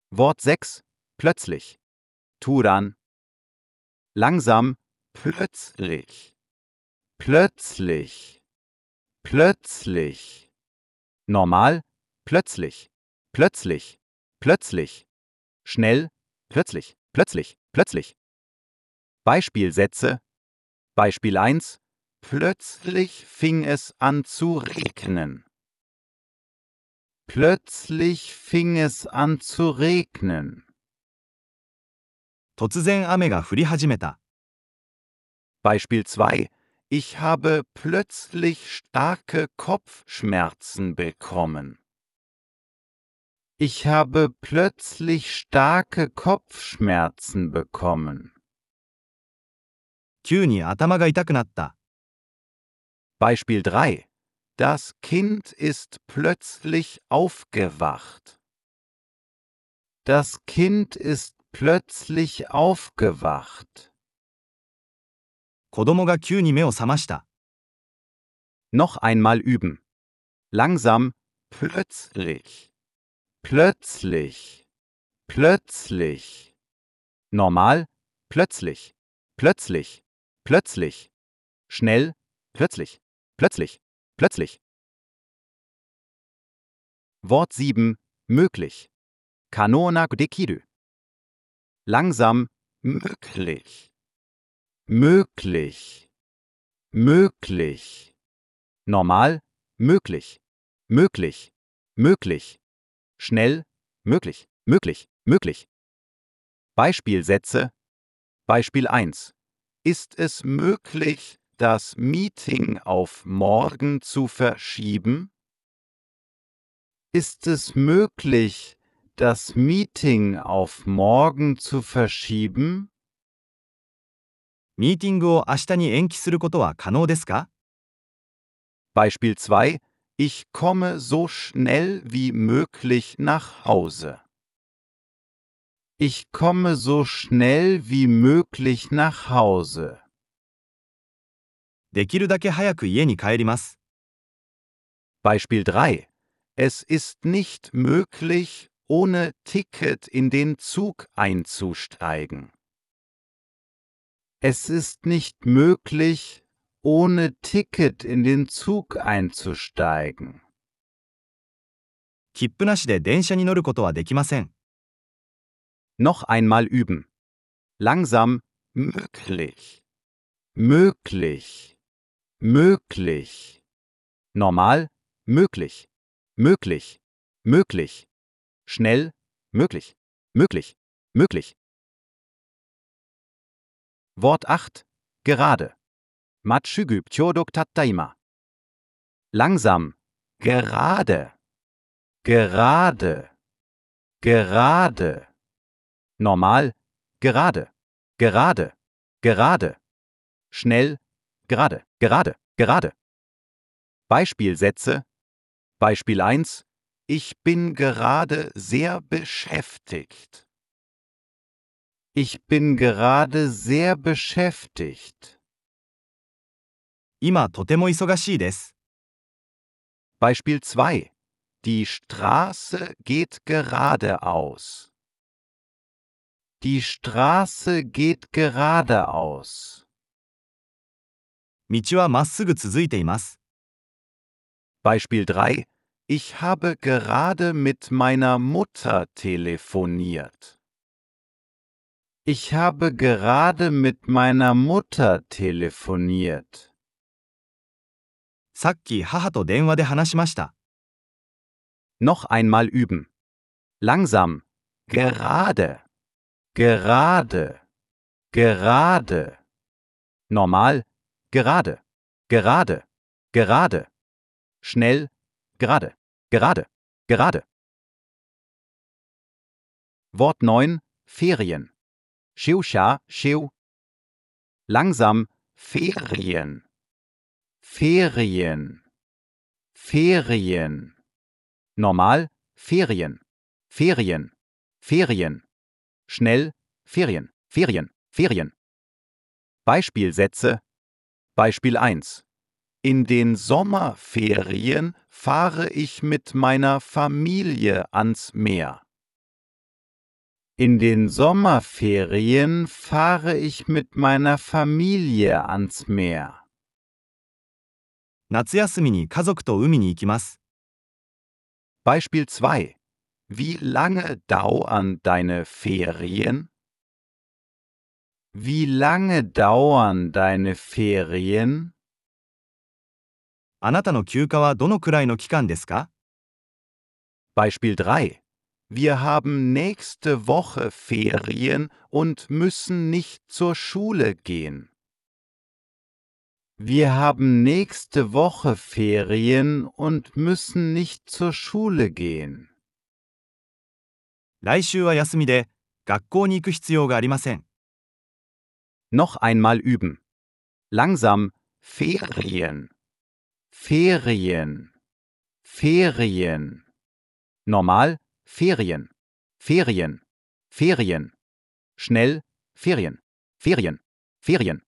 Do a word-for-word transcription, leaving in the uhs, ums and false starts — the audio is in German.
Wort sechs. Plötzlich. Turan. Langsam. Plötzlich. Plötzlich. Plötzlich. Normal. Plötzlich. Plötzlich. Plötzlich. Schnell. Plötzlich. Plötzlich. Plötzlich. Beispielsätze. Beispiel eins. Plötzlich fing es an zu regnen. Plötzlich fing es an zu regnen. 突然雨が降り始めた。 Beispiel zwei. Ich habe plötzlich starke Kopfschmerzen bekommen. Ich habe plötzlich starke Kopfschmerzen bekommen. 急に頭が痛くなった。 Beispiel drei. Das Kind ist plötzlich aufgewacht. Das Kind ist plötzlich aufgewacht. 子供が急に目を覚ました。 Noch einmal üben. Langsam, plötzlich. Plötzlich. Plötzlich. Normal, plötzlich. Plötzlich. Plötzlich. Schnell, plötzlich. Plötzlich. Plötzlich. Wort sieben. Möglich. Kanona dekiru. Langsam, möglich. Möglich. Möglich. Normal, möglich. Möglich. Möglich. Schnell, möglich. Möglich. Möglich. Beispielsätze. Beispiel eins. Ist es möglich, das Meeting auf morgen zu verschieben? Ist es möglich, das Meeting auf morgen zu verschieben? ミーティングを明日に延期することは可能ですか？ Beispiel zwei. Ich komme so schnell wie möglich nach Hause. Ich komme so schnell wie möglich nach Hause. できるだけ早く家に帰ります。 Beispiel drei. Es ist nicht möglich, ohne Ticket in den Zug einzusteigen. Es ist nicht möglich, ohne Ticket in den Zug einzusteigen. 切符なしで電車に乗ることはできません。 Noch einmal üben. Langsam, möglich. Möglich. Möglich. Normal, möglich. Möglich. Möglich. Schnell, möglich. Möglich. Möglich. Wort acht. Gerade. Matsugu pchodok tattaima. Langsam. Gerade. Gerade. Gerade. Normal. Gerade. Gerade. Gerade. Schnell. Gerade. Gerade. Gerade. Beispielsätze. Beispiel eins. Ich bin gerade sehr beschäftigt. Ich bin gerade sehr beschäftigt. 今とても忙しいです。 Beispiel zwei. Die Straße geht geradeaus. Die Straße geht geradeaus. 道はまっすぐ続いています。 Beispiel drei. Ich habe gerade mit meiner Mutter telefoniert. Ich habe gerade mit meiner Mutter telefoniert. さっき母と電話で話しました。 Noch einmal üben. Langsam. Gerade. Gerade. Gerade. Normal. Gerade. Gerade. Gerade. Schnell. Gerade. Gerade. Gerade. Wort neun. Ferien. Shiusha, Shiu. Langsam. Ferien. Ferien. Ferien. Normal. Ferien. Ferien. Ferien. Schnell. Ferien. Ferien. Ferien. Beispielsätze. Beispiel eins. In den Sommerferien fahre ich mit meiner Familie ans Meer. In den Sommerferien fahre ich mit meiner Familie ans Meer. 夏休みに家族と海に行きます。 Beispiel zwei. Wie lange dauern deine Ferien? Wie lange dauern deine Ferien? あなたの休暇はどのくらいの期間ですか？ Beispiel drei. Wir haben nächste Woche Ferien und müssen nicht zur Schule gehen. Wir haben nächste Woche Ferien und müssen nicht zur Schule gehen. 来週は休みで、学校に行く必要がありません。 Noch einmal üben. Langsam. Ferien. Ferien. Ferien. Normal. Ferien. Ferien. Ferien. Schnell. Ferien. Ferien. Ferien.